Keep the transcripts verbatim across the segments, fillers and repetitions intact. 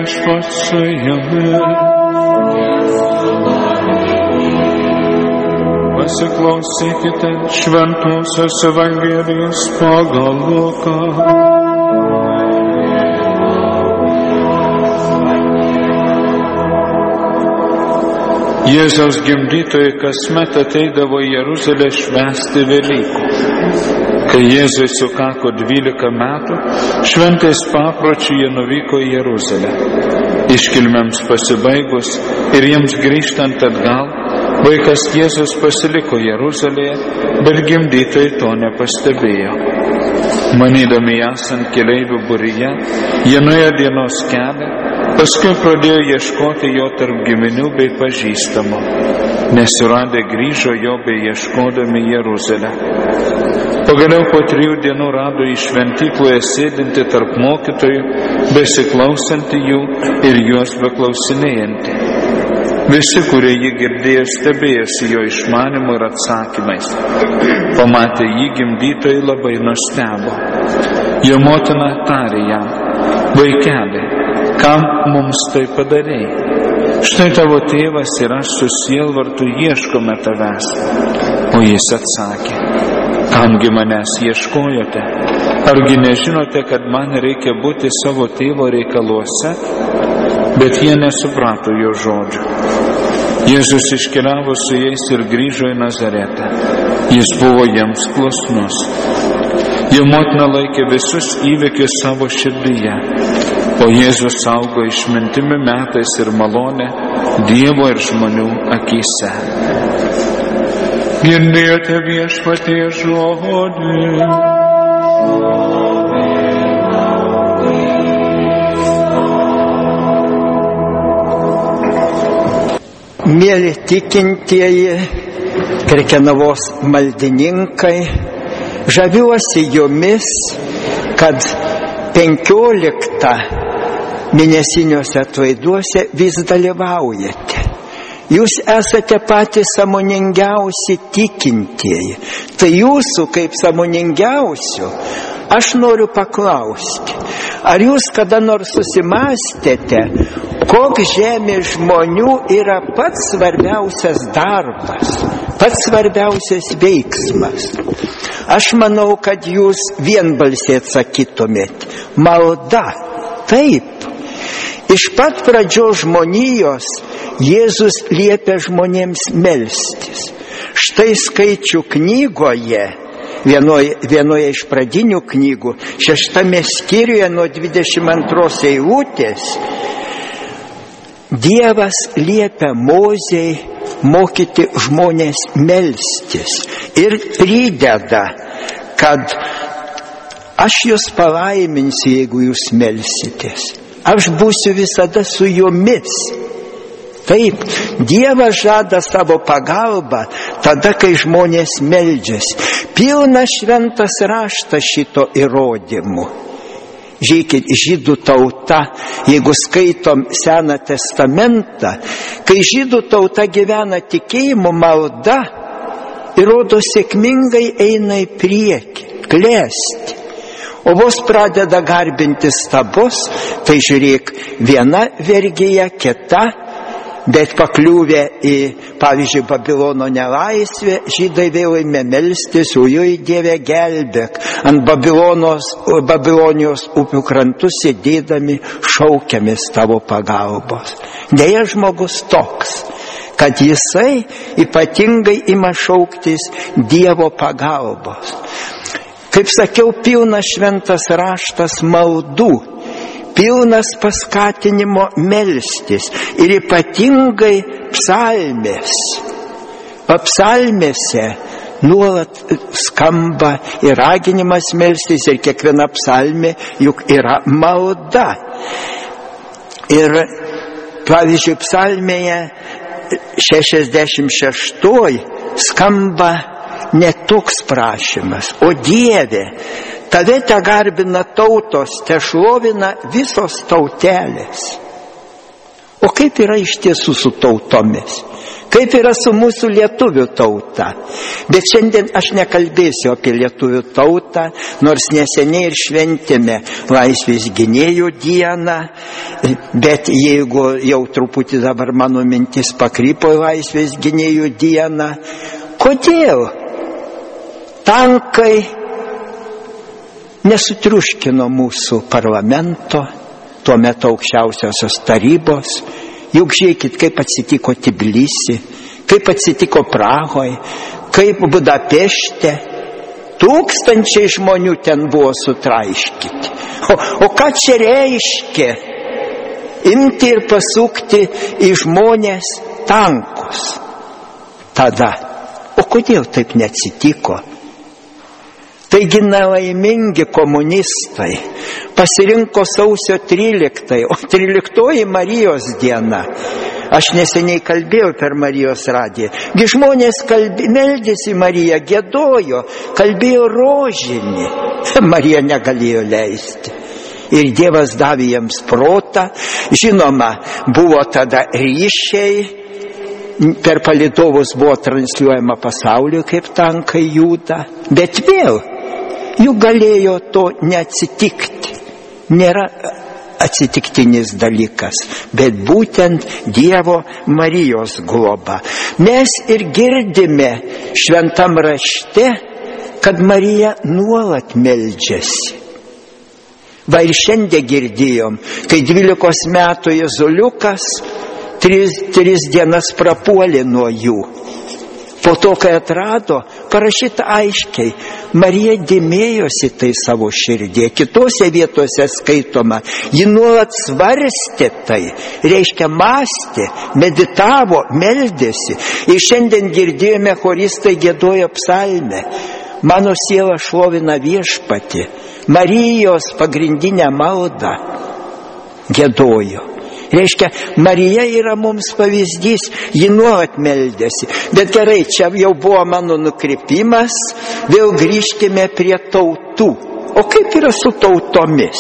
Viešpats su jumis. Pasiklausykite šventosios Evangelijos pagal Luką. Jėzaus gimdytojai kasmet ateidavo į Jeruzalę švęsti Velykų. Kai Jėzui sukako dvylika metų, šventais papročiu jie nuvyko į Jeruzalę. Iškilmėms pasibaigus ir jiems grįžtant atgal, vaikas Jėzus pasiliko Jeruzalėje, bet gimdytojai to nepastebėjo. Manydami esant keleivių būryje, jie nuėjo dienos kelią, paskui pradėjo ieškoti jo tarp giminių bei pažįstamų. Nesuradę grįžo jo bei ieškodami Jeruzalę. Pagaliau po trijų dienų rado į šventykloje sėdinti tarp mokytojų, besiklausantį jų ir juos beklausinėjantį. Visi, kurie jį girdėjo, stebėjosi jo išmanimu ir atsakymais. Pamatę jį, gimdytojai labai nustebo. Jo motina tarė jam: vaikeli, kam mums tai padarei? Štai tavo tėvas ir aš su sielvartu ieškome tavęs. O jis atsakė: kamgi manęs ieškojote? Argi nežinote, kad man reikia būti savo tėvo reikaluose? Bet jie nesuprato jo žodžių. Jėzus iškeliavo su jais ir grįžo į Nazaretą. Jis buvo jiems klusnus. Jo motina laikė visus įvykius savo širdyje, o Jėzus augo išmintimi metais ir malonę Dievo ir žmonių akyse. Girdėjote Viešpaties žodį. Mėly tikintieji, Krekenavos maldininkai, žaviuosi jumis, kad penkioliktą mėnesiniuose atlaiduose vis dalyvaujate. Jūs esate patys sąmoningiausi tikintieji. Tai jūsų kaip sąmoningiausių aš noriu paklausti, ar jūs kada nors susimąstėte, koks žemės žmonių yra pats svarbiausias darbas, pats svarbiausias veiksmas? Aš manau, kad jūs vienbalsiai atsakytumėt: malda. Taip. Iš pat pradžios žmonijos Jėzus liepia žmonėms melstis. Štai Skaičių knygoje, vienoje, vienoje iš pradinių knygų, šeštame skyriuje nuo dvidešimt antros eilutės, Dievas liepia Mozei mokyti žmonės melstis ir prideda, kad aš jūs palaiminsiu, jeigu jūs melsitės. Aš būsiu visada su jumis. Taip, Dievas žada savo pagalbą tada, kai žmonės meldžiasi. Pilnas šventas raštas šito įrodymų. Žiūrėkit, žydų tauta, jeigu skaitom Seną testamentą, kai žydų tauta gyvena tikėjimu, malda, įrodo sėkmingai eina į priekį, klesti. O vos pradeda garbinti stabus, tai žiūrėk, viena vergija, kita, bet pakliuvę į, pavyzdžiui, Babilono nelaisvę, žydai vėl ėmė melstis: ojoj, Dieve, gelbėk. Ant Babilonos, Babilonijos upių krantų sėdėdami šaukiamės tavo pagalbos. Deja, žmogus toks, kad jisai ypatingai ima šauktis Dievo pagalbos. Kaip sakiau, pilnas šventas raštas maldų, pilnas paskatinimo melstis ir ypatingai psalmės. O psalmėse nuolat skamba ir raginimas melstis, ir kiekviena psalmė juk yra malda. Ir pavyzdžiui, psalmėje šešiasdešimt šeštoj skamba ne toks prašymas: o Dieve, tave te garbina tautos, te šlovina visos tautelės. O kaip yra iš tiesų su tautomis? Kaip yra su mūsų lietuvių tauta? Bet šiandien aš nekalbėsiu apie lietuvių tautą, nors neseniai ir šventėme Laisvės gynėjų dieną, bet jeigu jau truputį dabar mano mintis pakrypo į Laisvės gynėjų dieną, kodėl tankai nesutriuškino mūsų parlamento, tuo metu aukščiausiosios tarybos? Juk žiūrėkit, kaip atsitiko Tbilisi, kaip atsitiko Prahoje, kaip Budapešte. Tūkstančiai žmonių ten buvo sutraiškyti. O, o ką čia reiškia? Imti ir pasukti į žmonės tankus. Tada. O kodėl taip neatsitiko? Taigi nelaimingi komunistai pasirinko sausio tryliktąją, o tryliktoji Marijos diena. Aš neseniai kalbėjau per Marijos radiją. Gi žmonės kalbė, meldėsi Mariją, giedojo, kalbėjo rožinį. Marija negalėjo leisti. Ir Dievas davė jiems protą. Žinoma, buvo tada ryšiai. Per palydovus buvo transliuojama pasauliu, kaip tankai juda. Bet vėl, juk galėjo to neatsitikti. Nėra atsitiktinis dalykas, bet būtent Dievo Marijos globa. Mes ir girdime šventam rašte, kad Marija nuolat meldžiasi. Va ir šiandien girdėjom, kai dvylikos metų jėzuliukas tris, tris dienas prapuolė nuo jų. Po to, kai atrado, parašyta aiškiai, Marija dėmėjosi tai savo širdį. Kitose vietose skaitoma, ji nuolat svarstė tai, reiškia mąstė, meditavo, meldėsi. Ir šiandien girdėjome, choristai giedojo psalmę. Mano siela šlovina viešpatį. Marijos pagrindinę maldą giedojo. Reiškia, Marija yra mums pavyzdys, ji nuolat meldėsi. Bet gerai, čia jau buvo mano nukrypimas, vėl grįžkime prie tautų. O kaip yra su tautomis?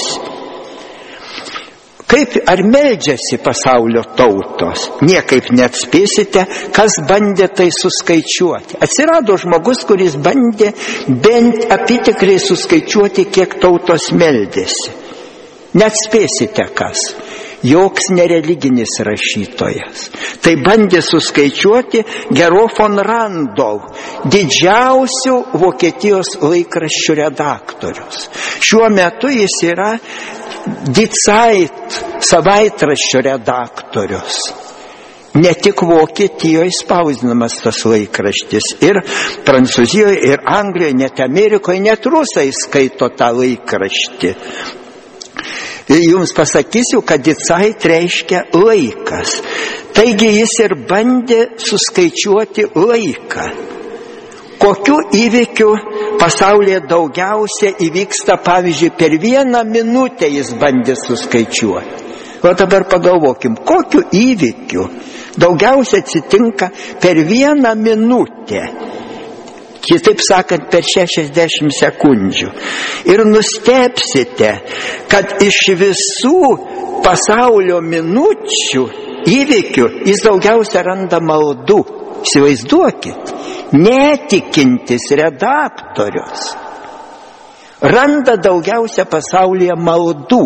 Kaip, ar meldžiasi pasaulio tautos? Niekaip neatspėsite, kas bandė tai suskaičiuoti. Atsirado žmogus, kuris bandė bent apytikriai suskaičiuoti, kiek tautos meldėsi. Neatspėsite, kas. Joks nereliginis rašytojas. Tai bandė suskaičiuoti Gero von Randau, didžiausių Vokietijos laikraščių redaktorius. Šiuo metu jis yra Die Zeit savaitraščio redaktorius. Ne tik Vokietijoje spausdinamas tas laikraštis, ir Prancūzijoje, ir Anglijoje, net Amerikoje, net rusai skaito tą laikraštį. Jums pasakysiu, kad Die Zeit reiškia laikas. Taigi jis ir bandė suskaičiuoti laiką. Kokiu įvykiu pasaulyje daugiausia įvyksta, pavyzdžiui, per vieną minutę jis bandė suskaičiuoti. O dabar pagalvokim, kokiu įvykiu daugiausia atsitinka per vieną minutę. Kitaip sakant, per šešiasdešimt sekundžių. Ir nustebsite, kad iš visų pasaulio minučių įvykių jis daugiausia randa maldų. Įsivaizduokit, netikintis redaktorius randa daugiausia pasaulyje maldų.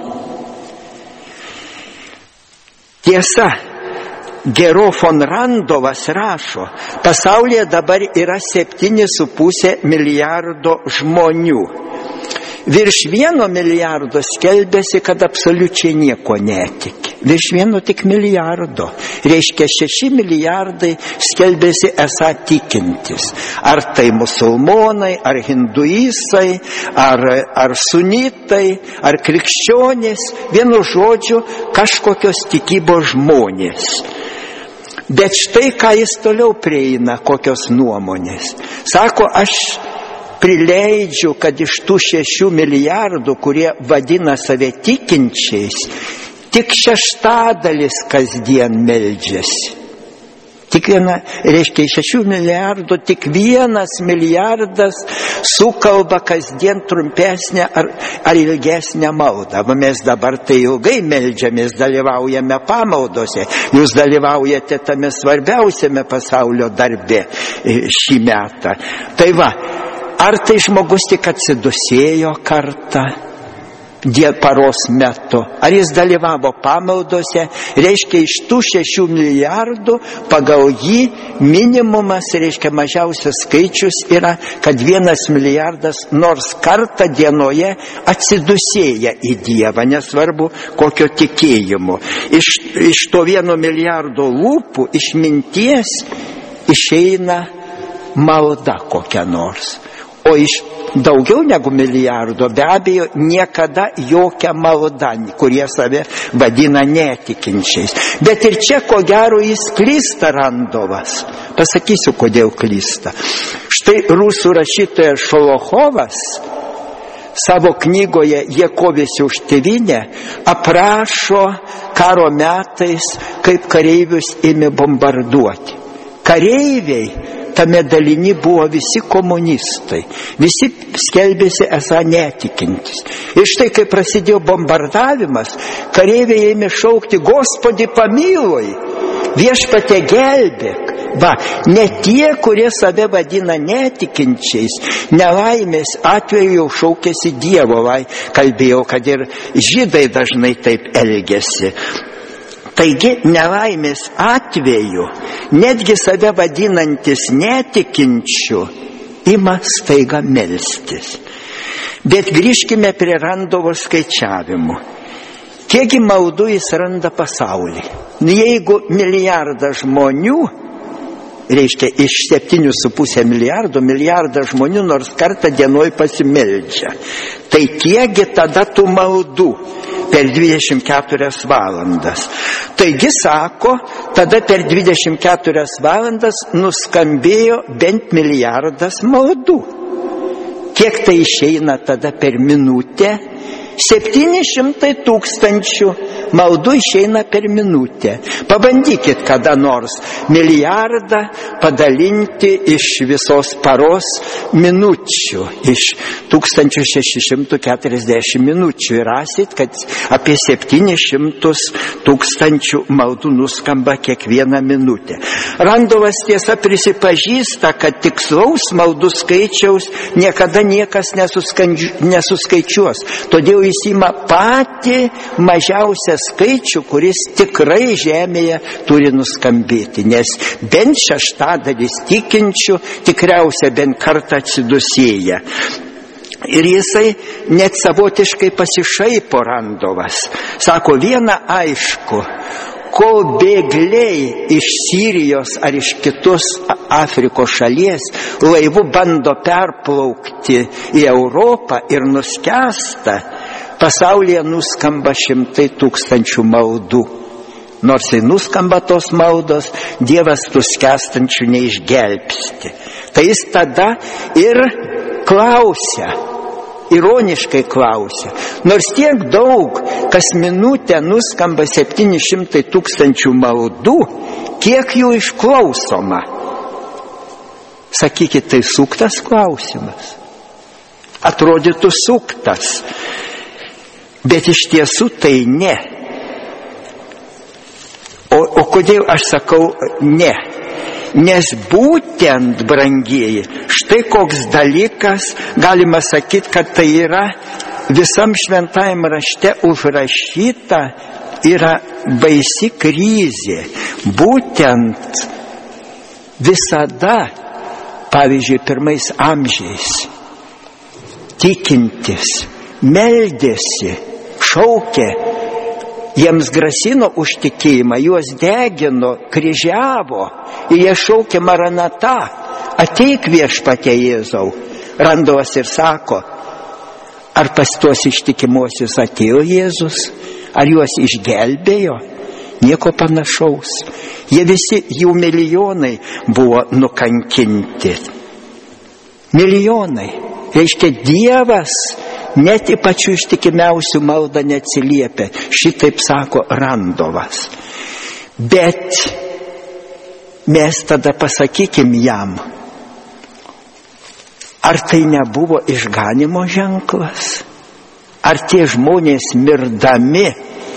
Tiesa, Gero von Randovas rašo, pasaulyje dabar yra septyni su pusė milijardo žmonių. Virš vieno milijardo skelbėsi, kad absoliučiai nieko netiki. Virš vieno tik milijardo. Reiškia, šeši milijardai skelbėsi esą tikintis. Ar tai musulmonai, ar hinduistai, ar, ar sunitai, ar krikščionys. Vienu žodžiu, kažkokios tikybos žmonės. Bet štai ką jis toliau prieina, kokios nuomonės. Sako, aš prileidžiu, kad iš tų šešių milijardų, kurie vadina save tikinčiais, tik šeštadalis kasdien meldžiasi. Tik viena, reiškia, iš šešių milijardų tik vienas milijardas sukalba kasdien trumpesnę ar, ar ilgesnę maldą. Mes dabar tai ilgai meldžiamės, dalyvaujame pamaldose. Jūs dalyvaujate tame svarbiausiame pasaulio darbe šį metą. Tai va, ar tai žmogus tik atsidusėjo kartą paros metu, ar jis dalyvavo pamaldose, reiškia iš tų šešių milijardų pagal jį minimumas, reiškia mažiausias skaičius yra, kad vienas milijardas nors kartą dienoje atsidusėja į Dievą, nesvarbu kokio tikėjimo. Iš, iš to vieno milijardo lūpų, iš minties išeina malda kokia nors. O iš daugiau negu milijardo be abejo niekada jokia malda, kurie save vadina netikinčiais. Bet ir čia ko gero jis klysta Randovas. Pasakysiu, kodėl klysta. Štai rusų rašytojas Šolochovas savo knygoje Jie kovėsi už tėvynę aprašo karo metais, kaip kareivius ėmė bombarduoti. Kareiviai tame daliny buvo visi komunistai, visi skelbėsi esą netikintis. Ir štai, kai prasidėjo bombardavimas, kareiviai ėmė šaukti: Gospodи, pamiloj, viešpatie gelbėk. Va, ne tie, kurie save vadina netikinčiais, nelaimės atveju jau šaukėsi Dievo. Va, kalbėjau, kad ir žydai dažnai taip elgėsi. Taigi, nelaimės atveju, netgi save vadinantis netikinčiu, ima staiga melstis. Bet grįžkime prie Randovo skaičiavimų. Kiekgi maldų jis randa pasaulį? Jeigu milijardas žmonių, reiškia iš septynių su pusė milijardo, milijardas žmonių nors kartą dienoj pasimeldžia, tai kiekgi tada tų maldų per dvidešimt keturias valandas. Taigi sako, tada per dvidešimt keturias valandas nuskambėjo bent milijardas maldų. Kiek tai išeina tada per minutę? septyni šimtai tūkstančių maldų išeina per minutę. Pabandykit kada nors milijardą padalinti iš visos paros minučių, iš tūkstantis šeši šimtai keturiasdešimt minučių. Ir rasit, kad apie septynis šimtus tūkstančių maldų nuskamba kiekvieną minutę. Randovas tiesa prisipažįsta, kad tikslaus maldų skaičiaus niekada niekas nesuskaičiuos. Todėl jis ima patį mažiausią skaičių, kuris tikrai žemėje turi nuskambėti, nes bent šeštadalis tikinčių tikriausiai bent kartą atsidusėja. Ir jisai net savotiškai pasišaipo Randovas. Sako, viena aišku, kol bėgliai iš Sirijos ar iš kitos Afrikos šalies laivu bando perplaukti į Europą ir nuskęsta, pasaulyje nuskamba šimtai tūkstančių maldų. Nors tai nuskamba tos maldos, Dievas tų skęstančių neišgelbsti. Tai jis tada ir klausia, ironiškai klausia, nors tiek daug, kas minutę nuskamba septyni šimtai tūkstančių maldų, kiek jų išklausoma? Sakykit, tai suktas klausimas. Atrodytų suktas. Bet iš tiesų tai ne. O, o kodėl aš sakau ne? Nes būtent, brangieji, štai koks dalykas, galima sakyti, kad tai yra visam šventajam rašte užrašyta, yra baisi krizė. Būtent visada, pavyzdžiui, pirmais amžiais, tikintis, meldėsi, šaukė, jiems grasino už tikėjimą, juos degino, kryžiavo ir jie šaukė Maranata, ateik viešpatie Jėzau. Randovas ir sako, ar pas tuos ištikimuosius atėjo Jėzus, ar juos išgelbėjo? Nieko panašaus. Jie visi, jų milijonai buvo nukankinti. Milijonai. Reiškia, Dievas net į pačių ištikimiausių maldą neatsiliepia. Šitaip sako Randovas. Bet mes tada pasakykim jam, ar tai nebuvo išganimo ženklas? Ar tie žmonės mirdami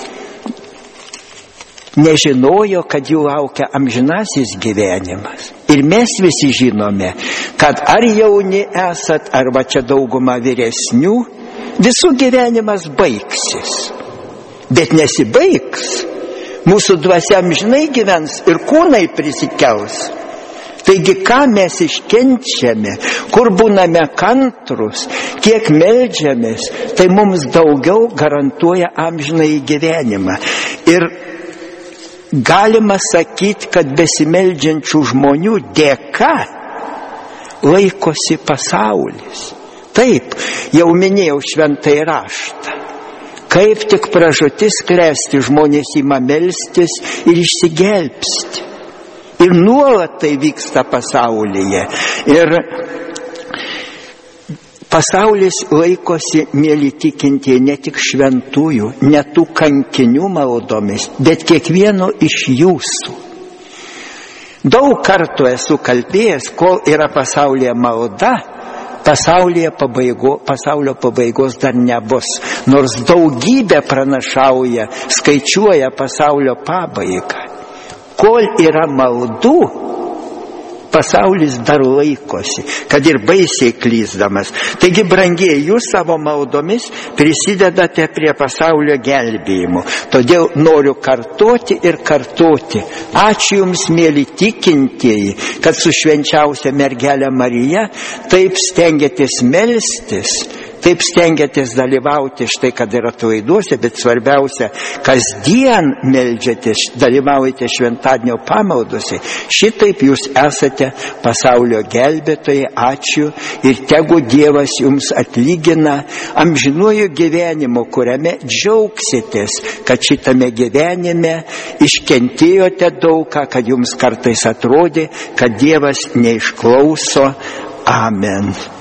nežinojo, kad jų laukia amžinasis gyvenimas? Ir mes visi žinome, kad ar jauni esat, arba čia dauguma vyresnių, visų gyvenimas baigsis. Bet nesibaigs. Mūsų dvasia amžinai gyvens ir kūnai prisikels. Taigi, ką mes iškenčiame, kur būname kantrus, kiek meldžiamės, tai mums daugiau garantuoja amžinąjį gyvenimą. Ir galima sakyti, kad besimeldžiančių žmonių dėka laikosi pasaulis. Taip, jau minėjau šventąjį raštą. Kaip tik pražūtis klesti, žmonės ima melstis ir išsigelbsti. Ir nuolat tai vyksta pasaulyje. Ir pasaulis laikosi, mėly tikintieji, ne tik šventųjų, ne tų kankinių maldomis, bet kiekvieno iš jūsų. Daug kartų esu kalbėjęs, kol yra pasaulyje malda, pasaulyje pabaigo, pasaulio pabaigos dar nebus. Nors daugybė pranašauja, skaičiuoja pasaulio pabaigą. Kol yra maldų, pasaulis dar laikosi, kad ir baisiai klysdamas. Taigi, brangieji, jūs savo maldomis prisidedate prie pasaulio gelbėjimo. Todėl noriu kartoti ir kartoti. Ačiū Jums, mėly tikintieji, kad su švenčiausia mergelė Marija taip stengiatės melstis, taip stengiatės dalyvauti štai, kad ir atlaiduose, bet svarbiausia, kasdien meldžiatės, dalyvaujate šventadienio pamaldose. Šitaip jūs esate pasaulio gelbėtojai. Ačiū ir tegu Dievas jums atlygina amžinuoju gyvenimu, kuriame džiaugsitės, kad šitame gyvenime iškentėjote daugą, kad jums kartais atrodė, kad Dievas neišklauso. Amen.